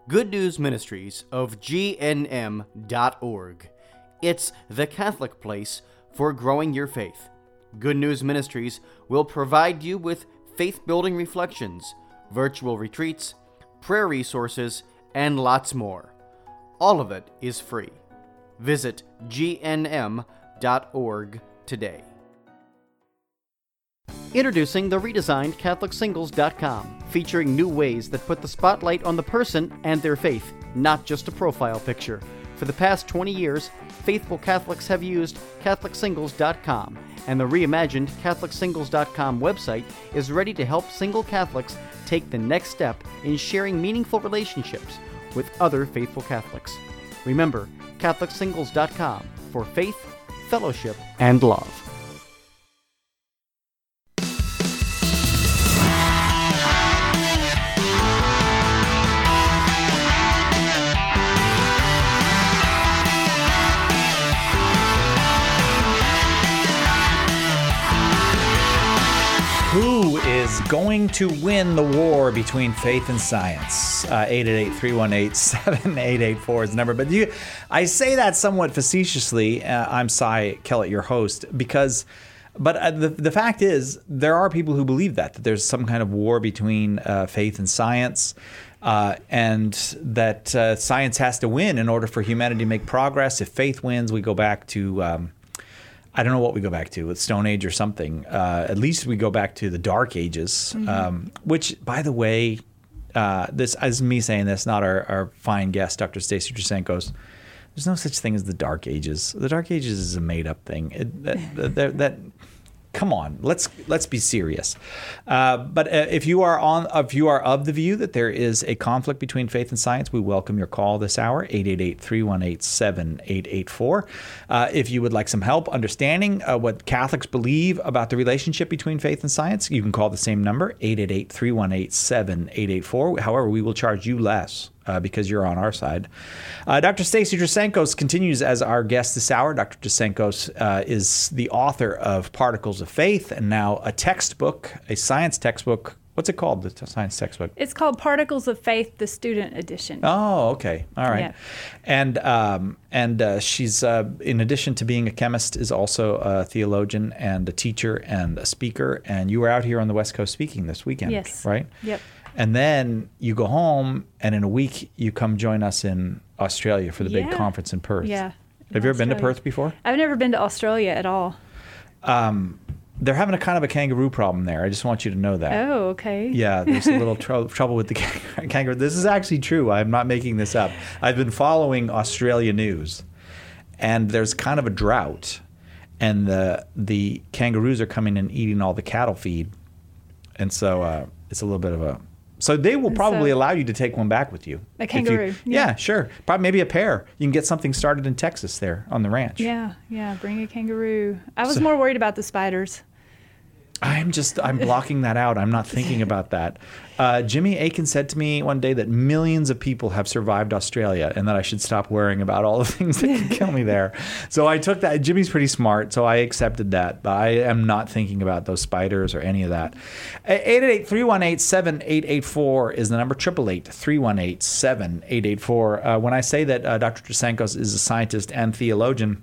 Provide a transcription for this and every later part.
Good News Ministries of GNM.org. It's the Catholic place for growing your faith. Good News Ministries will provide you with faith-building reflections, virtual retreats, prayer resources, and lots more. All of it is free. Visit GNM.org today. Introducing the redesigned CatholicSingles.com, featuring new ways that put the spotlight on the person and their faith, not just a profile picture. For the past 20 years, faithful Catholics have used CatholicSingles.com, and the reimagined CatholicSingles.com website is ready to help single Catholics take the next step in sharing meaningful relationships with other faithful Catholics. Remember, CatholicSingles.com for faith, fellowship, and love. Who is going to win the war between faith and science? 888-318-7884 is the number. But I say that somewhat facetiously. I'm Cy Kellett, your host, because... But the fact is, there are people who believe that there's some kind of war between faith and science, and that science has to win in order for humanity to make progress. If faith wins, we go back to... I don't know what we go back to, with Stone Age or something. At least we go back to the Dark Ages, which, by the way, this is me saying this, not our fine guest, Dr. Stacy Trasenkos. There's no such thing as the Dark Ages. The Dark Ages is a made-up thing. Come on, let's be serious. But if you are of the view that there is a conflict between faith and science, we welcome your call this hour, 888-318-7884. If you would like some help understanding what Catholics believe about the relationship between faith and science, you can call the same number, 888-318-7884. However, we will charge you less. Because you're on our side. Dr. Stacy Trasenkos continues as our guest this hour. Dr. Trasenkos is the author of Particles of Faith, and now a textbook, a science textbook. What's it called, the science textbook? It's called Particles of Faith, the student edition. Oh, okay. All right. Yeah. And she's, in addition to being a chemist, is also a theologian and a teacher and a speaker. And you were out here on the West Coast speaking this weekend, right? Yep. And then you go home, and in a week, you come join us in Australia for the big conference in Perth. Yeah. Have you ever been to Perth before? I've never been to Australia at all. They're having a kind of a kangaroo problem there. I just want you to know that. Oh, okay. Yeah, there's a little trouble with the kangaroo. This is actually true. I'm not making this up. I've been following Australia news, and there's kind of a drought, and the kangaroos are coming and eating all the cattle feed, and so it's a little bit of a... So they will probably allow you to take one back with you. A kangaroo. Yeah, sure. Probably maybe a pair. You can get something started in Texas there on the ranch. Yeah, bring a kangaroo. I was more worried about the spiders. I'm blocking that out. I'm not thinking about that. Jimmy Akin said to me one day that millions of people have survived Australia and that I should stop worrying about all the things that can kill me there. So I took that. Jimmy's pretty smart, so I accepted that. But I am not thinking about those spiders or any of that. 888-318-7884 is the number. 888-318-7884. When I say that Dr. Trasenkos is a scientist and theologian,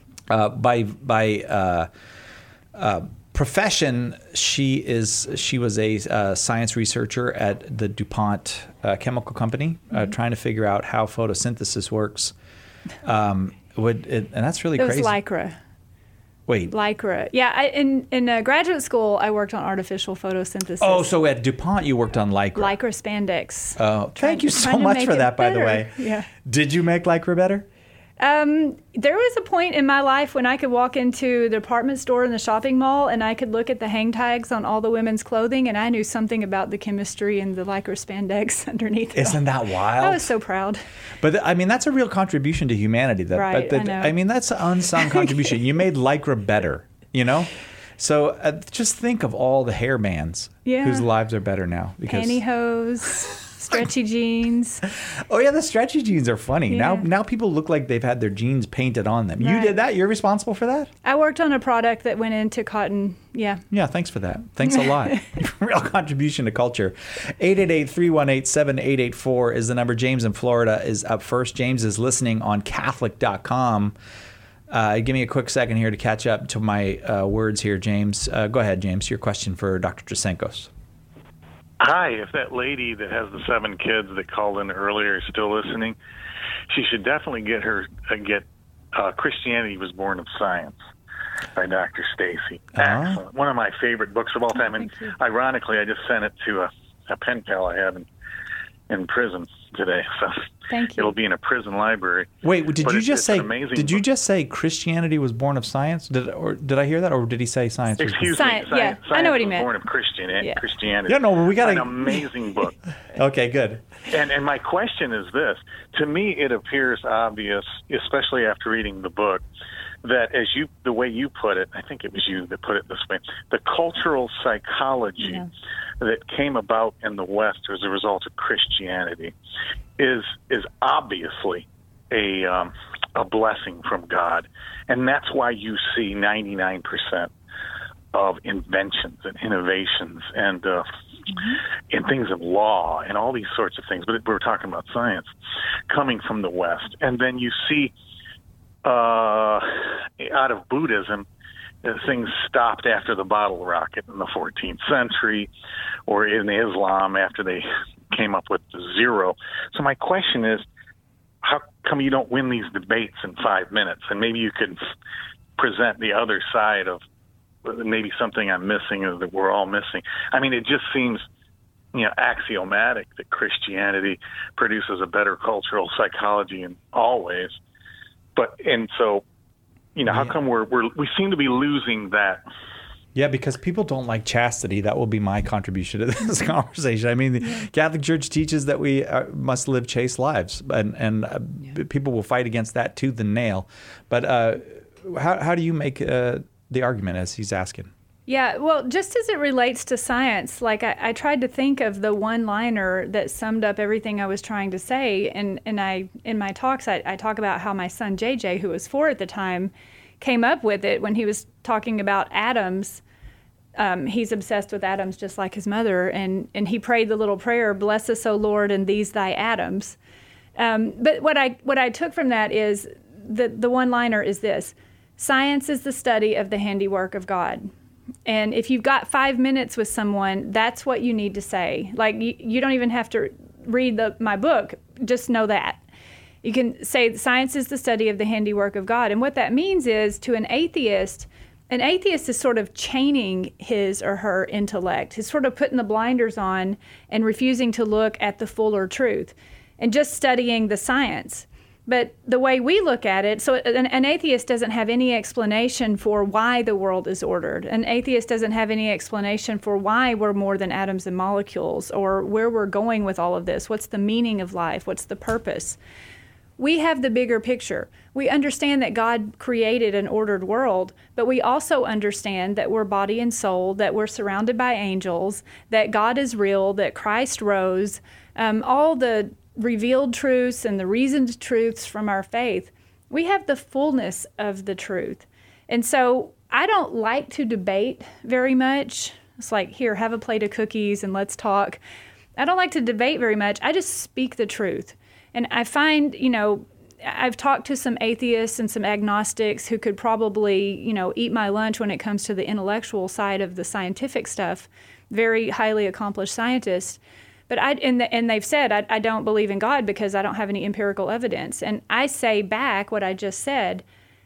by profession, she was a science researcher at the DuPont chemical company, trying to figure out how photosynthesis works. And that's really crazy. It was Lycra. Wait. Lycra. Yeah, in graduate school, I worked on artificial photosynthesis. Oh, so at DuPont you worked on Lycra. Lycra spandex. Oh, thank you so much for that, by the way. Yeah. Did you make Lycra better? There was a point in my life when I could walk into the department store in the shopping mall and I could look at the hang tags on all the women's clothing and I knew something about the chemistry and the Lycra spandex underneath it. Isn't that wild? I was so proud. But I mean, that's a real contribution to humanity. Right, I know. I mean, that's an unsung contribution. You made Lycra better, you know? So just think of all the hair bands whose lives are better now. Pantyhose. stretchy jeans. Oh yeah, the stretchy jeans are funny. Yeah. Now people look like they've had their jeans painted on them. You Right. did that? You're responsible for that? I worked on a product that went into cotton. Yeah. Yeah, thanks for that. Thanks a lot. Real contribution to culture. 888-318-7884 is the number. James in Florida is up first. James is listening on Catholic.com. Give me a quick second here to catch up to my words here, James. Go ahead, James. Your question for Dr. Trasenkos. Hi, if that lady that has the 7 kids that called in earlier is still listening, she should definitely get Christianity Was Born of Science by Dr. Stacy. Excellent. One of my favorite books of all time. And ironically, I just sent it to a pen pal I have in prison today. So Thank you. it'll be in a prison library. Wait, did But you it's just say? an amazing Did you book. just say Christianity was born of science? Did I hear that, or did he say science? Excuse Science, me. yeah. Science I know what he was meant. Born of Christianity. Yeah, no, we gotta- An amazing book. Okay, good. And my question is this: to me, it appears obvious, especially after reading the book, that the way you put it, I think it was you that put it this way, the cultural psychology that came about in the West as a result of Christianity is obviously a blessing from God, and that's why you see 99% of inventions and innovations and things of law and all these sorts of things. But we're talking about science coming from the West, and then you see out of Buddhism, things stopped after the bottle rocket in the 14th century, or in Islam after they came up with the zero. So my question is, how come you don't win these debates in 5 minutes? And maybe you could present the other side of maybe something I'm missing or that we're all missing. I mean, it just seems axiomatic that Christianity produces a better cultural psychology in all ways. So, how come we seem to be losing that? Yeah, because people don't like chastity. That will be my contribution to this conversation. I mean, the Catholic Church teaches that we must live chaste lives, and people will fight against that tooth and nail. But how do you make the argument, as he's asking? Yeah, well, just as it relates to science, like I tried to think of the one-liner that summed up everything I was trying to say, and in my talks I talk about how my son JJ, who was 4 at the time, came up with it when he was talking about atoms. He's obsessed with atoms just like his mother, and he prayed the little prayer, "Bless us, O Lord, and these thy atoms." But what I took from that is the one-liner is this: science is the study of the handiwork of God. And if you've got 5 minutes with someone, that's what you need to say. Like, you don't even have to read my book. Just know that. You can say science is the study of the handiwork of God. And what that means is, to an atheist is sort of chaining his or her intellect. He's sort of putting the blinders on and refusing to look at the fuller truth and just studying the science. But the way we look at it, so an atheist doesn't have any explanation for why the world is ordered. An atheist doesn't have any explanation for why we're more than atoms and molecules, or where we're going with all of this. What's the meaning of life? What's the purpose? We have the bigger picture. We understand that God created an ordered world, but we also understand that we're body and soul, that we're surrounded by angels, that God is real, that Christ rose, all the revealed truths and the reasoned truths from our faith. We have the fullness of the truth. And so I don't like to debate very much. It's like, here, have a plate of cookies and let's talk. I don't like to debate very much. I just speak the truth. And I find, I've talked to some atheists and some agnostics who could probably, eat my lunch when it comes to the intellectual side of the scientific stuff, very highly accomplished scientists. But and they've said, I don't believe in God because I don't have any empirical evidence. And I say back what I just said.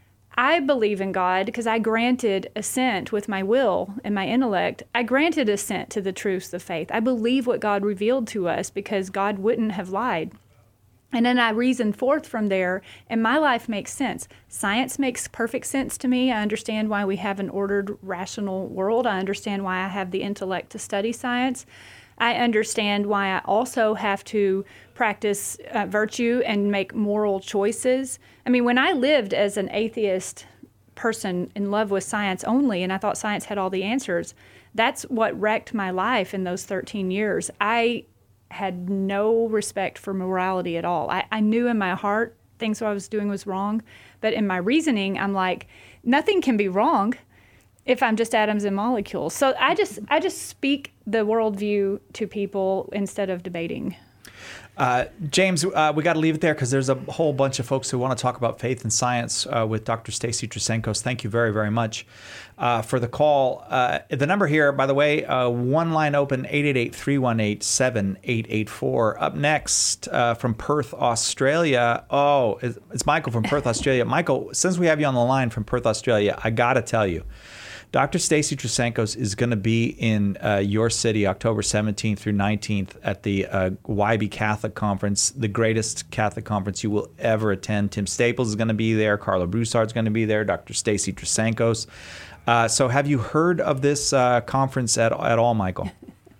I believe in God because I granted assent with my will and my intellect. I granted assent to the truths of faith. I believe what God revealed to us because God wouldn't have lied. And then I reason forth from there, and my life makes sense. Science makes perfect sense to me. I understand why we have an ordered, rational world. I understand why I have the intellect to study science. I understand why I also have to practice virtue and make moral choices. I mean, when I lived as an atheist person in love with science only, and I thought science had all the answers, that's what wrecked my life in those 13 years. I had no respect for morality at all. I knew in my heart things what I was doing was wrong, but in my reasoning, I'm like, nothing can be wrong if I'm just atoms and molecules. So I just speak the worldview to people instead of debating. James, we got to leave it there because there's a whole bunch of folks who want to talk about faith and science with Dr. Stacy Trasancos. Thank you very, very much for the call. The number here, by the way, one line open, 888-318-7884. Up next from Perth, Australia. Oh, it's Michael from Perth, Australia. Michael, since we have you on the line from Perth, Australia, I got to tell you, Dr. Stacy Trasancos is going to be in your city October 17th through 19th at the YB Catholic Conference, the greatest Catholic conference you will ever attend. Tim Staples is going to be there. Carla Broussard's going to be there. Dr. Stacy Trasancos. So have you heard of this conference at all, Michael?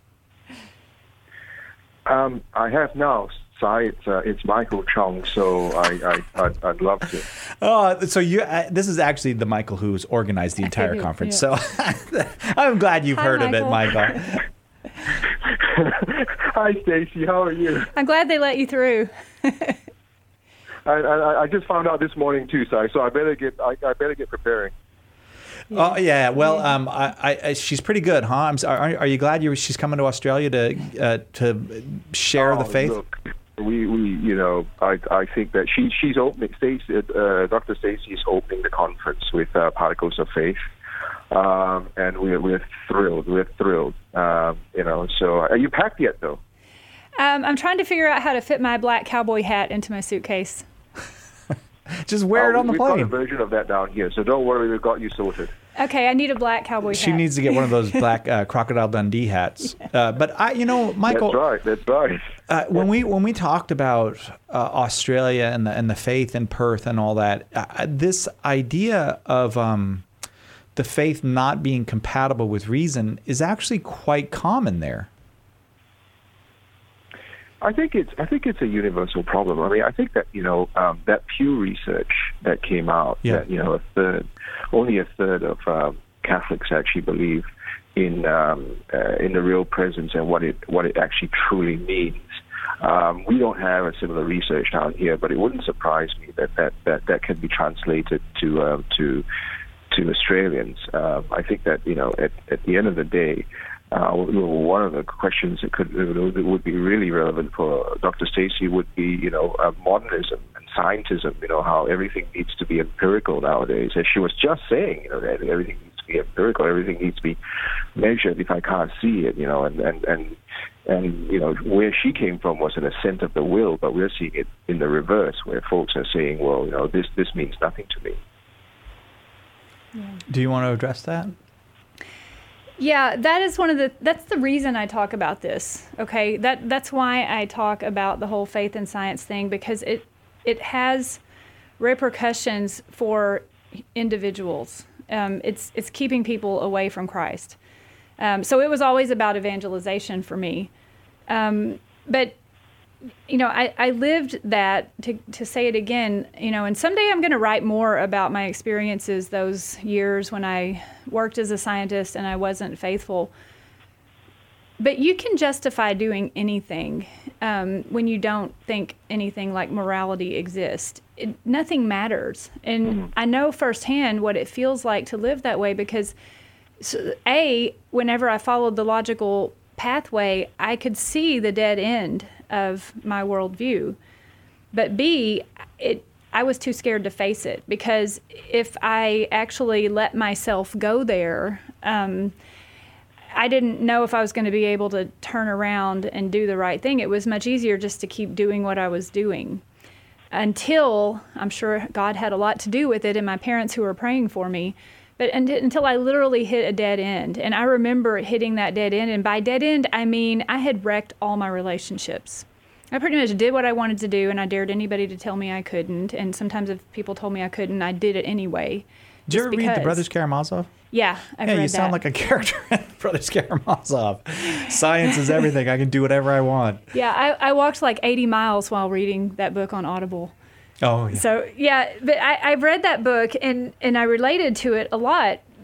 I have now. It's Michael Chong, so I'd love to. Oh, so this is actually the Michael who's organized the entire conference. So I'm glad you've heard of it, Michael. Hi, Stacy. How are you? I'm glad they let you through. I just found out this morning too, so I better get preparing. Oh yeah, well, she's pretty good, huh? I'm sorry, are you glad she's coming to Australia to share the faith? Look. I think that she's opening. Dr. Stacy is opening the conference with Particles of Faith, and we're thrilled. We're thrilled. So are you packed yet, though? I'm trying to figure out how to fit my black cowboy hat into my suitcase. Just wear it on the plane. We've got a version of that down here, so don't worry. We've got you sorted. Okay, I need a black cowboy hat. She needs to get one of those black Crocodile Dundee hats. But Michael, that's right. When we talked about Australia and the faith in Perth and all that, this idea of the faith not being compatible with reason is actually quite common there. I think it's a universal problem. I mean, I think that that Pew research that came out that only a third of Catholics actually believe in the real presence and what it actually truly means. We don't have a similar research down here, but it wouldn't surprise me that can be translated to Australians. I think that at the end of the day. One of the questions that would be really relevant for Dr. Stacy would be, modernism and scientism. How everything needs to be empirical nowadays. As she was just saying, that everything needs to be empirical. Everything needs to be measured. If I can't see it, and where she came from was an assent of the will, but we're seeing it in the reverse, where folks are saying, well, this means nothing to me. Yeah. Do you want to address that? Yeah, that's the reason I talk about this. Okay, that's why I talk about the whole faith and science thing, because it has repercussions for individuals. It's keeping people away from Christ. So it was always about evangelization for me. But I lived that to say it again, and someday I'm going to write more about my experiences those years when I worked as a scientist and I wasn't faithful. But you can justify doing anything when you don't think anything like morality exists. Nothing matters. And I know firsthand what it feels like to live that way because, whenever I followed the logical pathway, I could see the dead end of my worldview. But B, I was too scared to face it, because if I actually let myself go there, I didn't know if I was going to be able to turn around and do the right thing. It was much easier just to keep doing what I was doing, until, I'm sure God had a lot to do with it, and my parents who were praying for me, but until I literally hit a dead end. And I remember hitting that dead end, and by dead end, I mean I had wrecked all my relationships. I pretty much did what I wanted to do, and I dared anybody to tell me I couldn't. And sometimes if people told me I couldn't, I did it anyway. Did you ever read The Brothers Karamazov? Yeah, I've read that. Yeah, you sound like a character in Brothers Karamazov. Science is everything. I can do whatever I want. Yeah, I walked like 80 miles while reading that book on Audible. Oh, yeah. So, yeah, but I've read that book, and I related to it a lot.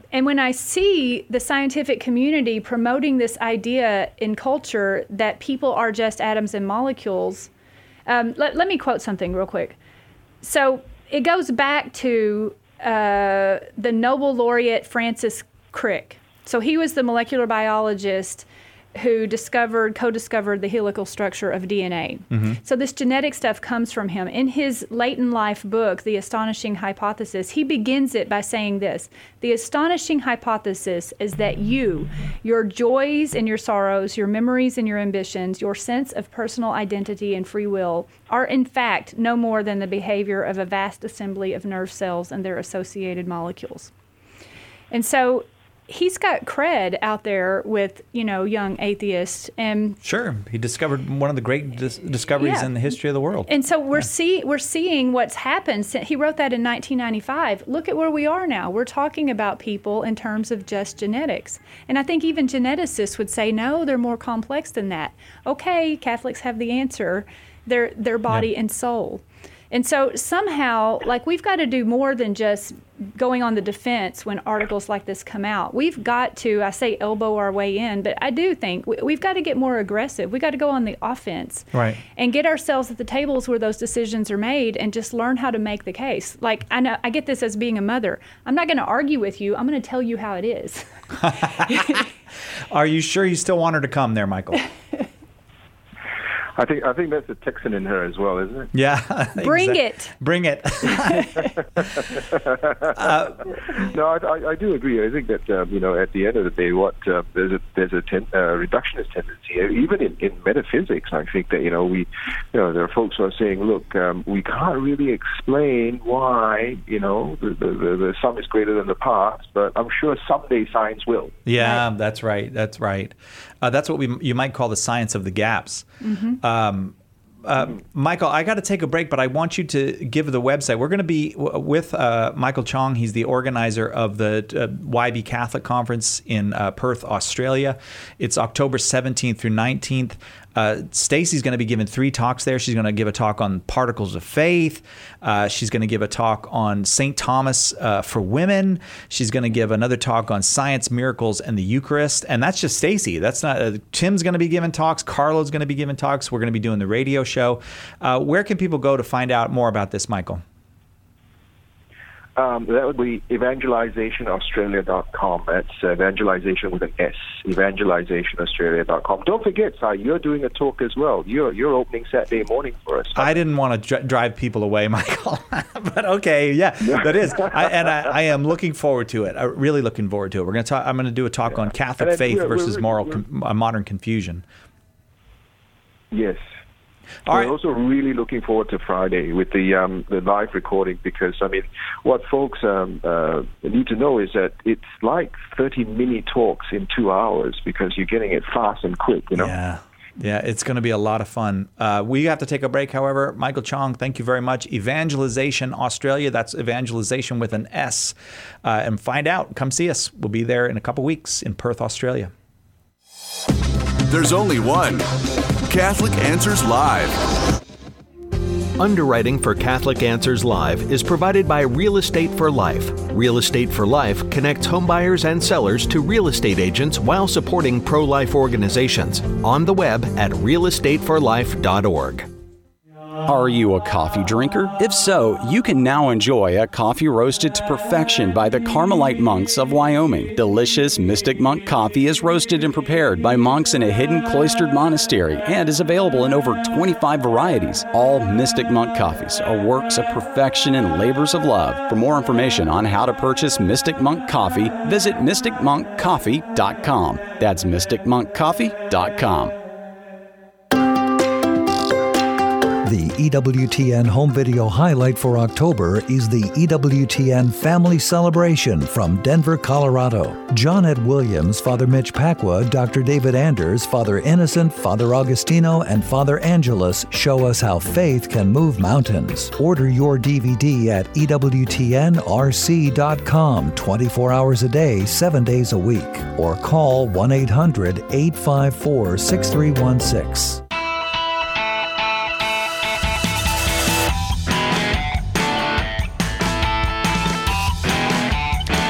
And when I see the scientific community promoting this idea in culture that people are just atoms and molecules, let me quote something real quick. So it goes back to the Nobel laureate Francis Crick. So he was the molecular biologist who co-discovered the helical structure of DNA. Mm-hmm. So this genetic stuff comes from him. In his late in life book, The Astonishing Hypothesis, he begins it by saying this: the astonishing hypothesis is that your joys and your sorrows, your memories and your ambitions, your sense of personal identity and free will are in fact no more than the behavior of a vast assembly of nerve cells and their associated molecules. And so he's got cred out there with, young atheists. And sure, he discovered one of the great discoveries in the history of the world. And so we're seeing what's happened. He wrote that in 1995. Look at where we are now. We're talking about people in terms of just genetics. And I think even geneticists would say, no, they're more complex than that. Okay, Catholics have the answer. Their body and soul. And so somehow, we've got to do more than just going on the defense when articles like this come out. We've got to, I say elbow our way in, but I do think we've got to get more aggressive. We've got to go on the offense. Right. And get ourselves at the tables where those decisions are made and just learn how to make the case. I know I get this as being a mother. I'm not going to argue with you. I'm going to tell you how it is. Are you sure you still want her to come there, Michael? I think that's the Texan in her as well, isn't it? Yeah. Bring it. Bring it. No, I do agree. I think that at the end of the day, there's a reductionist tendency, even in metaphysics. I think that there are folks who are saying, look, we can't really explain why the sum is greater than the past, but I'm sure someday science will. Yeah, that's right. That's right. That's what you might call the science of the gaps. Mm-hmm. Michael, I got to take a break, but I want you to give the website. We're going to be with Michael Chong. He's the organizer of the YB Catholic Conference in Perth, Australia. It's October 17th through 19th. Stacy's going to be giving 3 talks there. She's going to give a talk on particles of faith. She's going to give a talk on St. Thomas for women. She's going to give another talk on science, miracles, and the Eucharist. And that's just Stacy. That's not Tim's going to be giving talks. Carlo's going to be giving talks. We're going to be doing the radio show. Where can people go to find out more about this, Michael? That would be evangelizationaustralia.com. That's evangelization with an S, evangelizationaustralia.com. Don't forget, Si, you're doing a talk as well. You're opening Saturday morning for us. I didn't want to drive people away, Michael. But okay, yeah, that is. I am looking forward to it. I'm really looking forward to it. I'm going to do a talk on Catholic faith versus modern confusion. Yes. We're also really looking forward to Friday with the live recording, because what folks need to know is that it's like 30 mini talks in 2 hours, because you're getting it fast and quick. Yeah, it's going to be a lot of fun. We have to take a break, however. Michael Chong, thank you very much. Evangelization Australia, that's evangelization with an S. And find out, come see us. We'll be there in a couple weeks in Perth, Australia. There's only one. Catholic Answers Live. Underwriting for Catholic Answers Live is provided by Real Estate for Life. Real Estate for Life connects homebuyers and sellers to real estate agents while supporting pro-life organizations. On the web at realestateforlife.org. Are you a coffee drinker? If so, you can now enjoy a coffee roasted to perfection by the Carmelite monks of Wyoming. Delicious Mystic Monk coffee is roasted and prepared by monks in a hidden cloistered monastery and is available in over 25 varieties. All Mystic Monk coffees are works of perfection and labors of love. For more information on how to purchase Mystic Monk coffee, visit mysticmonkcoffee.com. That's mysticmonkcoffee.com. The EWTN home video highlight for October is the EWTN Family Celebration from Denver, Colorado. John Ed Williams, Father Mitch Pacwa, Dr. David Anders, Father Innocent, Father Augustino, and Father Angelus show us how faith can move mountains. Order your DVD at EWTNRC.com 24 hours a day, 7 days a week, or call 1-800-854-6316.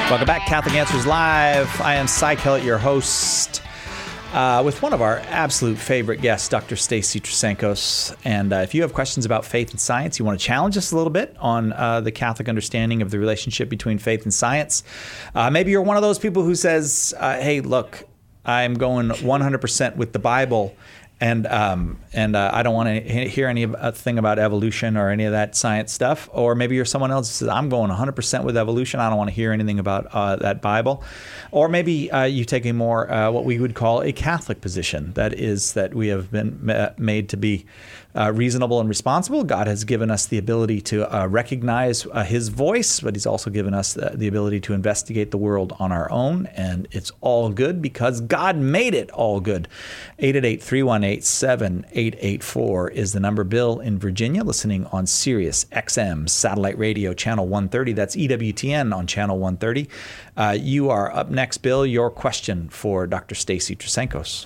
Welcome back, Catholic Answers Live. I am Cy Kellett, your host, with one of our absolute favorite guests, Dr. Stacy Trasancos. And if you have questions about faith and science, you want to challenge us a little bit on the Catholic understanding of the relationship between faith and science. Maybe you're one of those people who says, hey, look, I'm going 100% with the Bible. And I don't want to hear anything about evolution or any of that science stuff. Or maybe you're someone else who says, I'm going 100% with evolution. I don't want to hear anything about that Bible. Or maybe you take a more what we would call a Catholic position. That is that we have been made to be reasonable and responsible. God has given us the ability to recognize His voice, but He's also given us the ability to investigate the world on our own. And it's all good because God made it all good. 888-318-7884 is the number. Bill in Virginia, listening on Sirius XM Satellite Radio, Channel 130. That's EWTN on Channel 130. You are up next, Bill. Your question for Dr. Stacy Trasancos.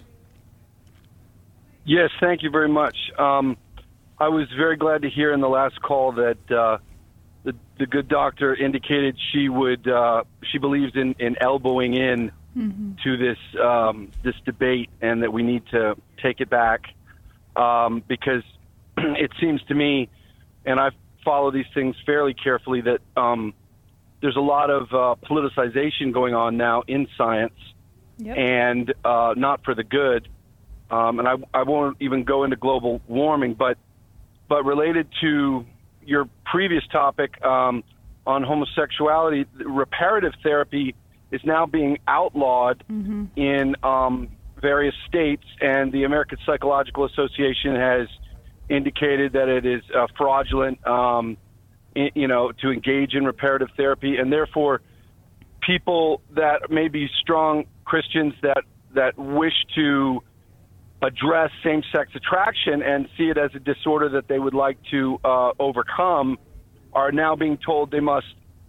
Yes, thank you very much. I was very glad to hear in the last call that the good doctor indicated she believes in elbowing in to this debate, and that we need to take it back because it seems to me, and I follow these things fairly carefully, that there's a lot of politicization going on now in science, and not for the good. And I won't even go into global warming, but related to your previous topic on homosexuality, reparative therapy is now being outlawed in various states, and the American Psychological Association has indicated that it is fraudulent, to engage in reparative therapy, and therefore people that may be strong Christians that wish to address same-sex attraction and see it as a disorder that they would like to overcome are now being told they must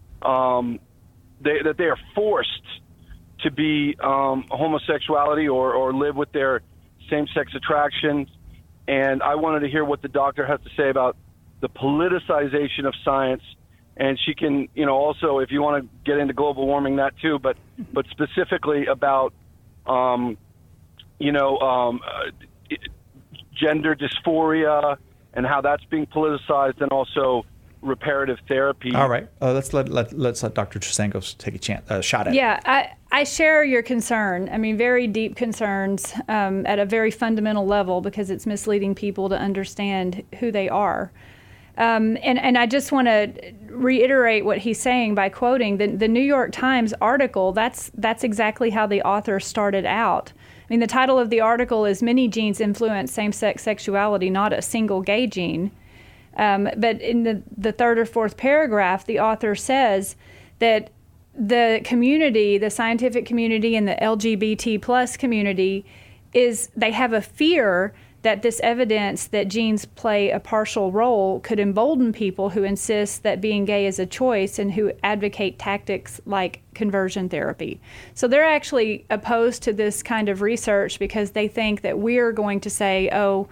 that they are forced to be homosexuality or live with their same-sex attraction. And I wanted to hear what the doctor has to say about the politicization of science. And she can, also, if you want to get into global warming, that too, but specifically about gender dysphoria and how that's being politicized, and also reparative therapy. All right, let's let Dr. Trasancos take a shot at it. Yeah, I share your concern. I mean, very deep concerns at a very fundamental level, because it's misleading people to understand who they are. And I just want to reiterate what he's saying by quoting the New York Times article. That's exactly how the author started out. I mean, the title of the article is "Many Genes Influence Same-Sex Sexuality, Not a Single Gay Gene." But in the third or fourth paragraph, the author says that the community, the scientific community and the LGBT plus community, they have a fear that this evidence that genes play a partial role could embolden people who insist that being gay is a choice and who advocate tactics like conversion therapy. So they're actually opposed to this kind of research because they think that we're going to say,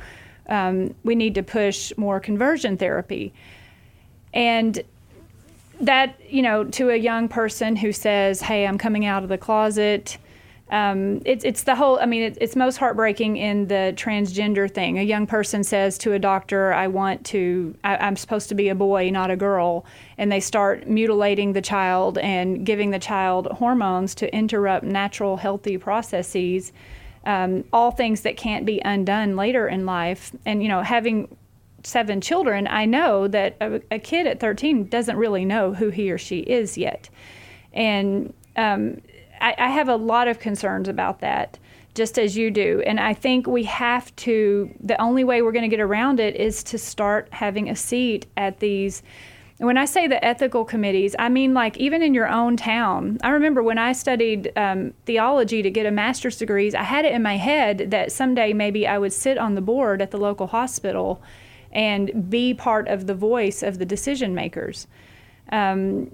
we need to push more conversion therapy. And that, to a young person who says, hey, I'm coming out of the closet, it's the whole, it's most heartbreaking in the transgender thing. A young person says to a doctor, I'm supposed to be a boy, not a girl. And they start mutilating the child and giving the child hormones to interrupt natural, healthy processes, all things that can't be undone later in life. And, having 7 children, I know that a kid at 13 doesn't really know who he or she is yet. And, I have a lot of concerns about that, just as you do. And I think the only way we're going to get around it is to start having a seat at these. When I say the ethical committees, I mean like even in your own town. I remember when I studied theology to get a master's degree, I had it in my head that someday maybe I would sit on the board at the local hospital and be part of the voice of the decision makers. And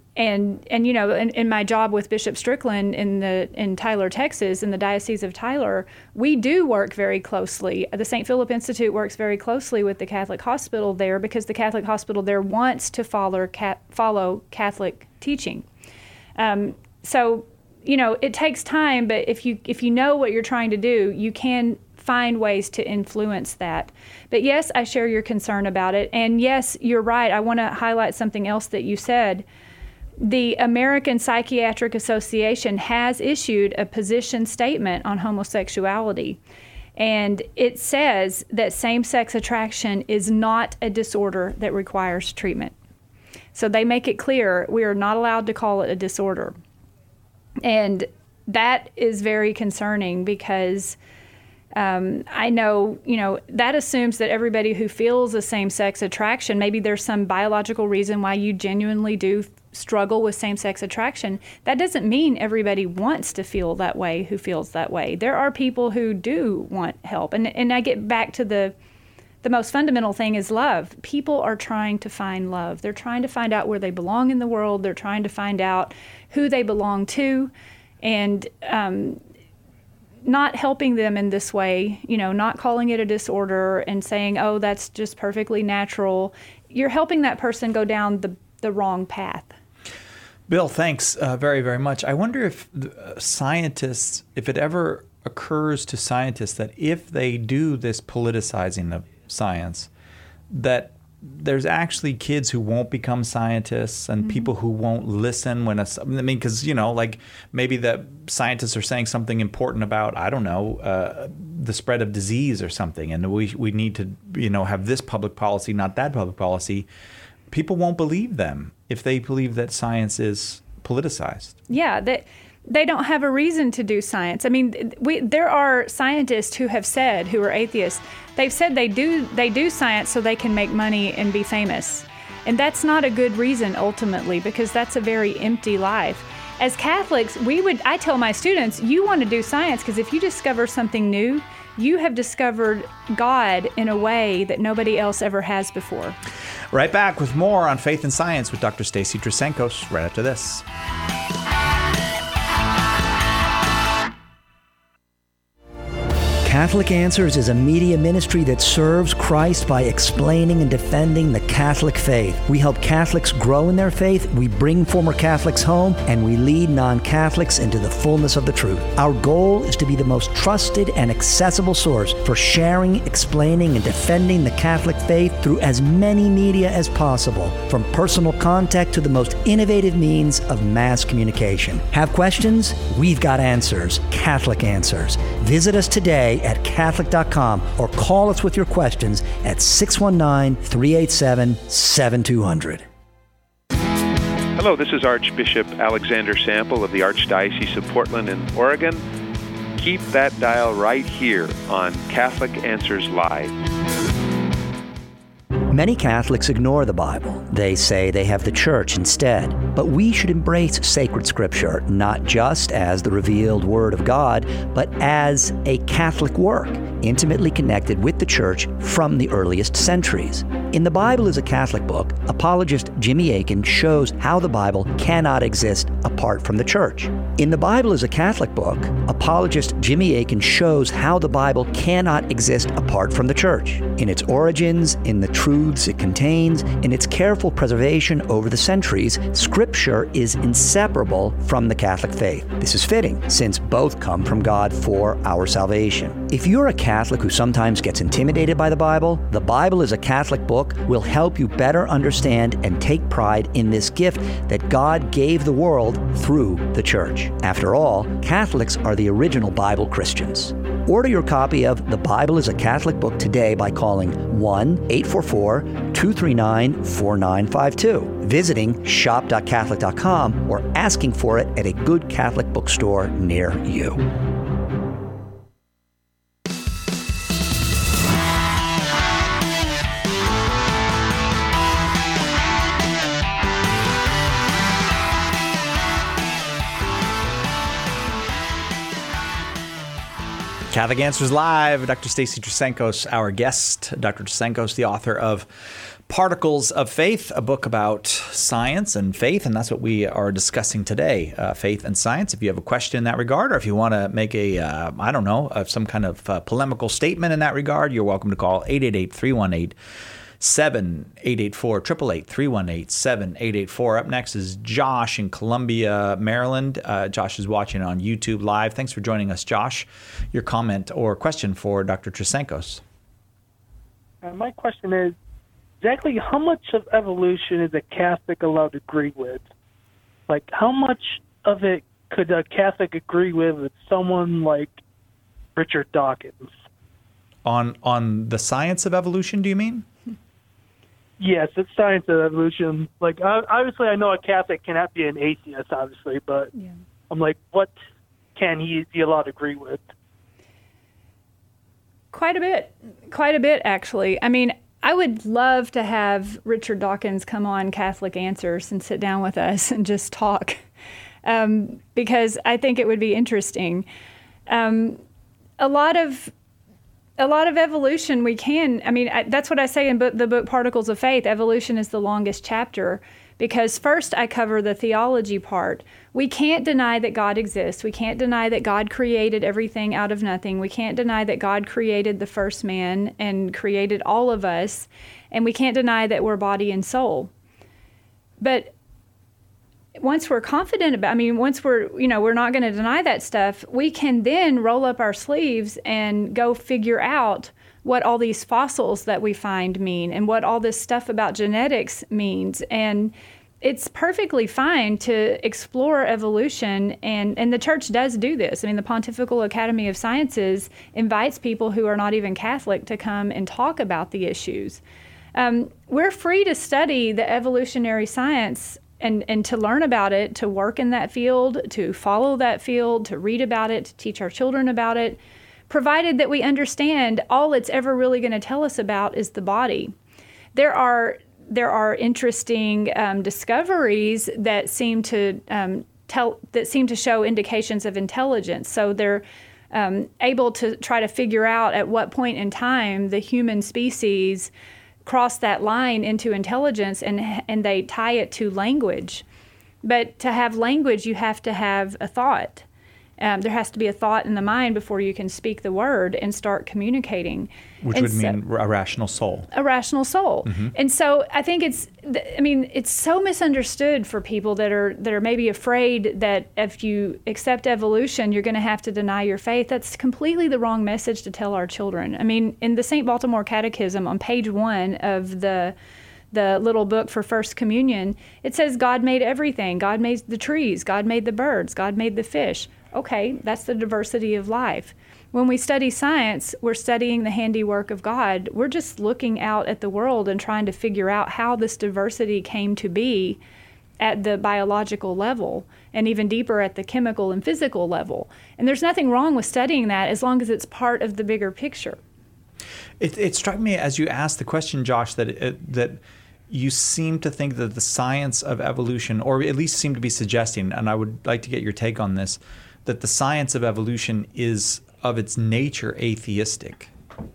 in my job with Bishop Strickland in Tyler, Texas, in the Diocese of Tyler, we do work very closely. The St. Philip Institute works very closely with the Catholic hospital there because the Catholic hospital there wants to follow Catholic teaching. so, it takes time, but if you know what you're trying to do, you can find ways to influence that. But yes, I share your concern about it. And yes, you're right. I want to highlight something else that you said. The American Psychiatric Association has issued a position statement on homosexuality. And it says that same-sex attraction is not a disorder that requires treatment. So they make it clear we are not allowed to call it a disorder. And that is very concerning because I know, that assumes that everybody who feels a same-sex attraction, maybe there's some biological reason why you genuinely do struggle with same-sex attraction. That doesn't mean everybody wants to feel that way who feels that way. There are people who do want help. And I get back to the most fundamental thing is love. People are trying to find love. They're trying to find out where they belong in the world. They're trying to find out who they belong to. And not helping them in this way, not calling it a disorder and saying, oh, that's just perfectly natural. You're helping that person go down the wrong path. Bill, thanks very, very much. I wonder if scientists, if it ever occurs to scientists that if they do this politicizing of science, that there's actually kids who won't become scientists and people who won't listen when because, like maybe the scientists are saying something important about, I don't know, the spread of disease or something. And we need to, have this public policy, not that public policy. People won't believe them if they believe that science is politicized. Yeah, they don't have a reason to do science. I mean, there are scientists who have said, who are atheists, they've said they do science so they can make money and be famous. And that's not a good reason ultimately, because that's a very empty life. As Catholics, I tell my students, you want to do science because if you discover something new, you have discovered God in a way that nobody else ever has before. Right back with more on Faith and Science with Dr. Stacy Trasancos right after this. Catholic Answers is a media ministry that serves Christ by explaining and defending the Catholic faith. We help Catholics grow in their faith, we bring former Catholics home, and we lead non-Catholics into the fullness of the truth. Our goal is to be the most trusted and accessible source for sharing, explaining, and defending the Catholic faith through as many media as possible, from personal contact to the most innovative means of mass communication. Have questions? We've got answers. Catholic Answers. Visit us today at Catholic.com or call us with your questions at 619-387-7200. Hello, this is Archbishop Alexander Sample of the Archdiocese of Portland in Oregon. Keep that dial right here on Catholic Answers Live. Many Catholics ignore the Bible. They say they have the Church instead. But we should embrace sacred Scripture, not just as the revealed Word of God, but as a Catholic work, intimately connected with the Church from the earliest centuries. In The Bible is a Catholic Book, apologist Jimmy Akin shows how the Bible cannot exist apart from the Church. In The Bible is a Catholic Book, apologist Jimmy Akin shows how the Bible cannot exist apart from the Church. In its origins, in the truths it contains, in its careful preservation over the centuries, Scripture is inseparable from the Catholic faith. This is fitting, since both come from God for our salvation. If you're a Catholic who sometimes gets intimidated by the Bible is a Catholic Book will help you better understand and take pride in this gift that God gave the world through the Church. After all, Catholics are the original Bible Christians. Order your copy of The Bible is a Catholic Book today by calling 1-844-239-4952, visiting shop.catholic.com, or asking for it at a good Catholic bookstore near you. Catholic Answers Live. Dr. Stacy Trasancos, our guest. Dr. Trasancos, the author of Particles of Faith, a book about science and faith, and that's what we are discussing today, faith and science. If you have a question in that regard, or if you want to make some kind of polemical statement in that regard, you're welcome to call 888-318 888-7884, 888-318-7884. Up next is Josh in Columbia, Maryland. Josh is watching on YouTube Live. Thanks for joining us, Josh. Your comment or question for Dr. Trasancos. My question is, exactly how much of evolution is a Catholic allowed to agree with? Like, how much of it could a Catholic agree with someone like Richard Dawkins? On the science of evolution, do you mean? Yes, it's science of evolution. Like, obviously, I know a Catholic cannot be an atheist, obviously, but I'm like, what can he be allowed to agree with? Quite a bit, actually. I mean, I would love to have Richard Dawkins come on Catholic Answers and sit down with us and just talk, because I think it would be interesting. A lot of evolution we can, I mean, that's what I say in the book Particles of Faith. Evolution is the longest chapter because first I cover the theology part. We can't deny that God exists. We can't deny that God created everything out of nothing. We can't deny that God created the first man and created all of us. And we can't deny that we're body and soul. But once we're confident about, once we're not going to deny that stuff, we can then roll up our sleeves and go figure out what all these fossils that we find mean and what all this stuff about genetics means. And it's perfectly fine to explore evolution, and the church does do this. I mean, the Pontifical Academy of Sciences invites people who are not even Catholic to come and talk about the issues. We're free to study the evolutionary science and to learn about it, to work in that field, to follow that field, to read about it, to teach our children about it, provided that we understand all it's ever really going to tell us about is the body. There are interesting discoveries that seem to show indications of intelligence. So they're able to try to figure out at what point in time the human species crossed that line into intelligence, and they tie it to language. But to have language, you have to have a thought. There has to be a thought in the mind before you can speak the word and start communicating. Which would mean a rational soul. A rational soul. Mm-hmm. And so I think it's so misunderstood for people that are maybe afraid that if you accept evolution, you're going to have to deny your faith. That's completely the wrong message to tell our children. I mean, in the St. Baltimore Catechism, on page 1 of the little book for First Communion, it says God made everything. God made the trees. God made the birds. God made the fish. Okay, that's the diversity of life. When we study science, we're studying the handiwork of God. We're just looking out at the world and trying to figure out how this diversity came to be at the biological level and even deeper at the chemical and physical level. And there's nothing wrong with studying that as long as it's part of the bigger picture. It struck me as you asked the question, Josh, that you seem to think that the science of evolution, or at least seem to be suggesting, and I would like to get your take on this, that the science of evolution is of its nature atheistic.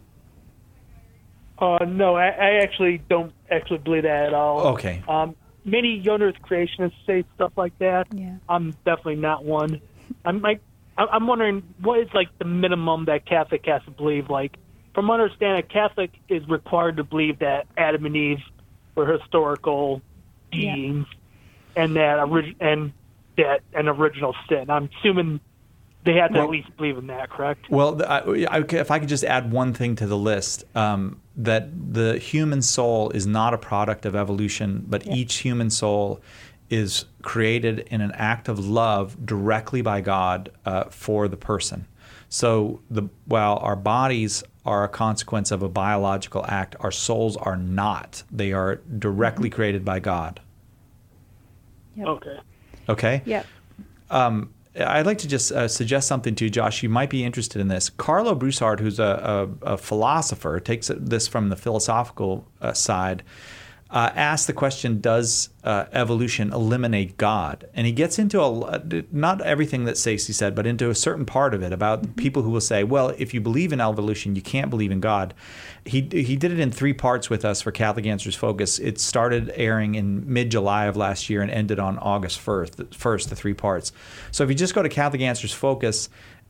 No, I actually don't believe that at all. Okay. Many young Earth creationists say stuff like that. Yeah. I'm definitely not one. I'm wondering what is like the minimum that Catholic has to believe. Like, from my understanding, a Catholic is required to believe that Adam and Eve were historical beings, and that an original sin. I'm assuming they had to at least believe in that, correct? Well, if I could just add one thing to the list, that the human soul is not a product of evolution, but each human soul is created in an act of love directly by God for the person. So while our bodies are a consequence of a biological act, our souls are not. They are directly created by God. Yep. Okay? Yep. I'd like to just suggest something to you, Josh. You might be interested in this. Carlo Broussard, who's a philosopher, takes this from the philosophical side, asked the question, does evolution eliminate God? And he gets into not everything that Stacey said, but into a certain part of it about people who will say, well, if you believe in evolution, you can't believe in God. He did it in 3 parts with us for Catholic Answers Focus. It started airing in mid-July of last year and ended on August 1st, the 3 parts. So if you just go to Catholic Answers Focus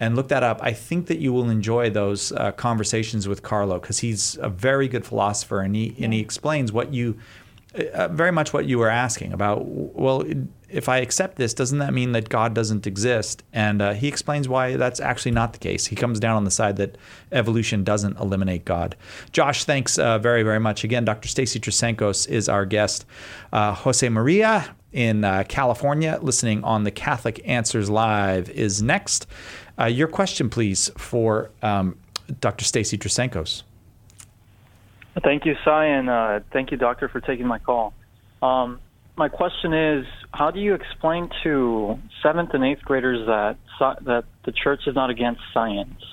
and look that up. I think that you will enjoy those conversations with Carlo, because he's a very good philosopher, and he explains what you very much what you were asking about. Well, if I accept this, doesn't that mean that God doesn't exist? And he explains why that's actually not the case. He comes down on the side that evolution doesn't eliminate God. Josh, thanks very, very much. Again, Dr. Stacy Trasancos is our guest. Jose Maria in California, listening on the Catholic Answers Live, is next. Your question, please, for Dr. Stacy Trasancos. Thank you, Cy, and thank you, Doctor, for taking my call. My question is, how do you explain to 7th and 8th graders that the Church is not against science?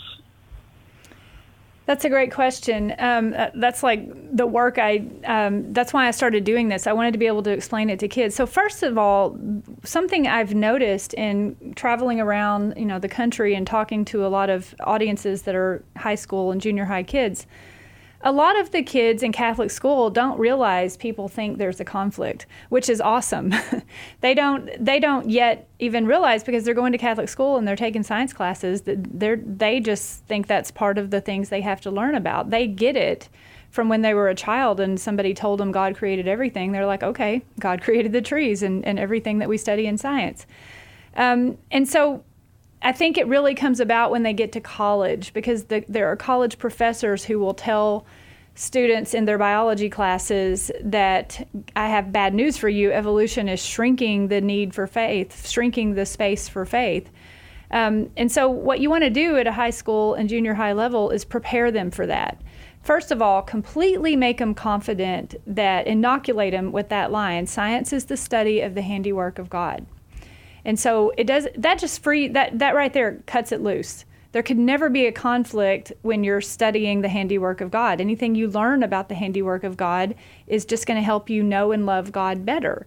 That's a great question. That's like the work that's why I started doing this. I wanted to be able to explain it to kids. So first of all, something I've noticed in traveling around, the country and talking to a lot of audiences that are high school and junior high kids, a lot of the kids in Catholic school don't realize people think there's a conflict, which is awesome. They don't yet even realize, because they're going to Catholic school and they're taking science classes, that they just think that's part of the things they have to learn about. They get it from when they were a child and somebody told them God created everything. They're like, okay, God created the trees and everything that we study in science. And so I think it really comes about when they get to college, because there are college professors who will tell students in their biology classes that I have bad news for you. Evolution is shrinking the need for faith, shrinking the space for faith. And so what you want to do at a high school and junior high level is prepare them for that. First of all, completely make them confident, that inoculate them with that line, science is the study of the handiwork of God. And so that right there cuts it loose. There could never be a conflict when you're studying the handiwork of God. Anything you learn about the handiwork of God is just going to help you know and love God better.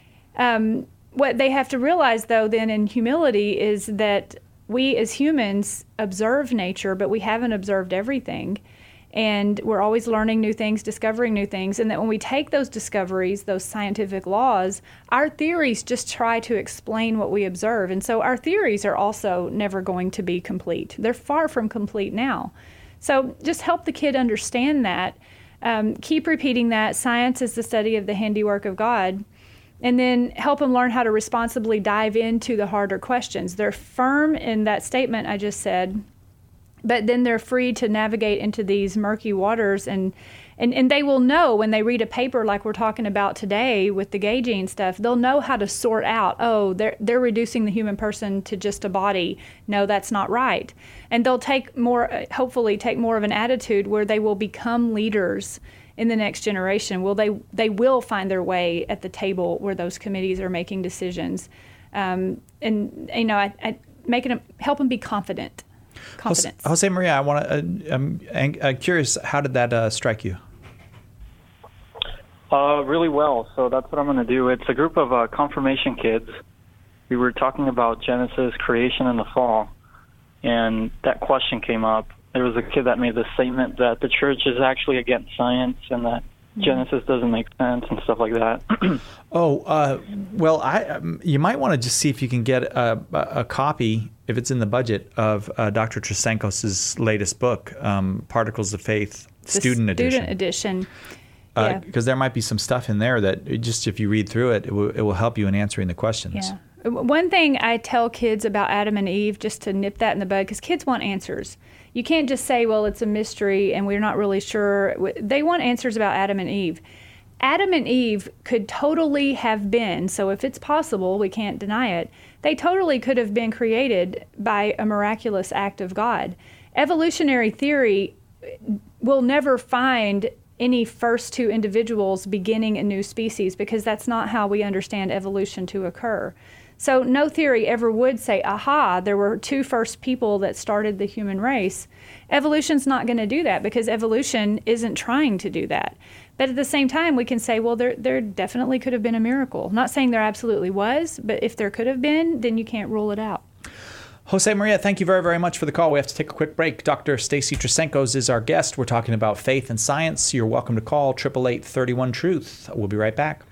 What they have to realize, though, then in humility, is that we as humans observe nature, but we haven't observed everything. And we're always learning new things, discovering new things, and that when we take those discoveries, those scientific laws, our theories just try to explain what we observe. And so our theories are also never going to be complete. They're far from complete now. So just help the kid understand that. Keep repeating that. Science is the study of the handiwork of God. And then help them learn how to responsibly dive into the harder questions. They're firm in that statement I just said, but then they're free to navigate into these murky waters, and they will know when they read a paper like we're talking about today with the gay gene stuff, they'll know how to sort out, they're reducing the human person to just a body. No, that's not right. And they'll hopefully take more of an attitude where they will become leaders in the next generation. They will find their way at the table where those committees are making decisions. Help them be confident. Confidence. Jose Maria, I'm curious, how did that strike you? Really well. So that's what I'm going to do. It's a group of confirmation kids. We were talking about Genesis, creation, and the fall, and that question came up. There was a kid that made the statement that the Church is actually against science and that Genesis doesn't make sense and stuff like that. You might want to just see if you can get a copy, if it's in the budget, of Dr. Trasancos' latest book, Particles of Faith, Student Edition. Because there might be some stuff in there that just, if you read through it, it will help you in answering the questions. Yeah. One thing I tell kids about Adam and Eve, just to nip that in the bud, because kids want answers. You can't just say, well, it's a mystery and we're not really sure. They want answers about Adam and Eve. Adam and Eve could totally have been, so if it's possible, we can't deny it, they totally could have been created by a miraculous act of God. Evolutionary theory will never find any first two individuals beginning a new species, because that's not how we understand evolution to occur. So no theory ever would say, aha, there were two first people that started the human race. Evolution's not going to do that, because evolution isn't trying to do that. But at the same time, we can say, well, there definitely could have been a miracle. Not saying there absolutely was, but if there could have been, then you can't rule it out. Jose Maria, thank you very, very much for the call. We have to take a quick break. Dr. Stacy Trasancos is our guest. We're talking about faith and science. You're welcome to call 888-31-TRUTH. We'll be right back.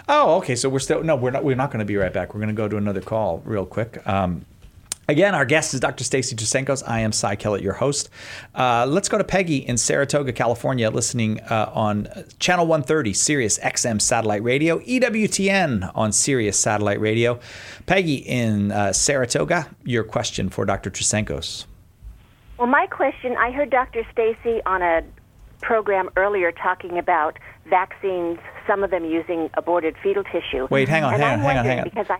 Oh, okay. So we're not going to be right back. We're going to go to another call real quick. Again, our guest is Dr. Stacy Trasenkos. I am Cy Kellett, your host. Let's go to Peggy in Saratoga, California, listening on Channel 130, Sirius XM Satellite Radio, EWTN on Sirius Satellite Radio. Peggy in Saratoga, your question for Dr. Trasenkos. Well, my question, I heard Dr. Stacy on a program earlier talking about vaccines, some of them using aborted fetal tissue. Wait, hang on. Because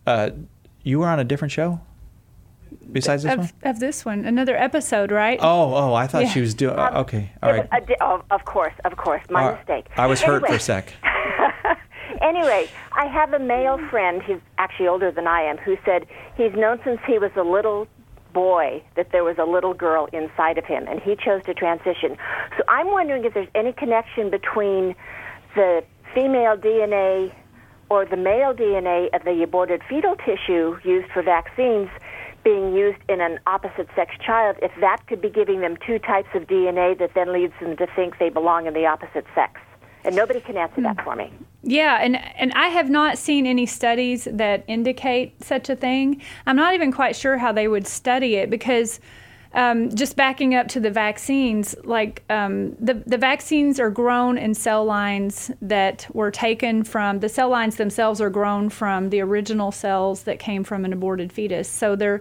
you were on a different show? Besides this one? Of this one, another episode, right? Oh, I thought she was doing. Okay, all right. Of course, my mistake. I was hurt for a sec. Anyway, I have a male friend who's actually older than I am who said he's known since he was a little boy that there was a little girl inside of him, and he chose to transition. So I'm wondering if there's any connection between the female DNA or the male DNA of the aborted fetal tissue used for vaccines being used in an opposite-sex child, if that could be giving them two types of DNA that then leads them to think they belong in the opposite sex. And nobody can answer that for me. Yeah, and I have not seen any studies that indicate such a thing. I'm not even quite sure how they would study it because just backing up to the vaccines, like the vaccines are grown in cell lines that were taken from, the cell lines themselves are grown from the original cells that came from an aborted fetus. So they're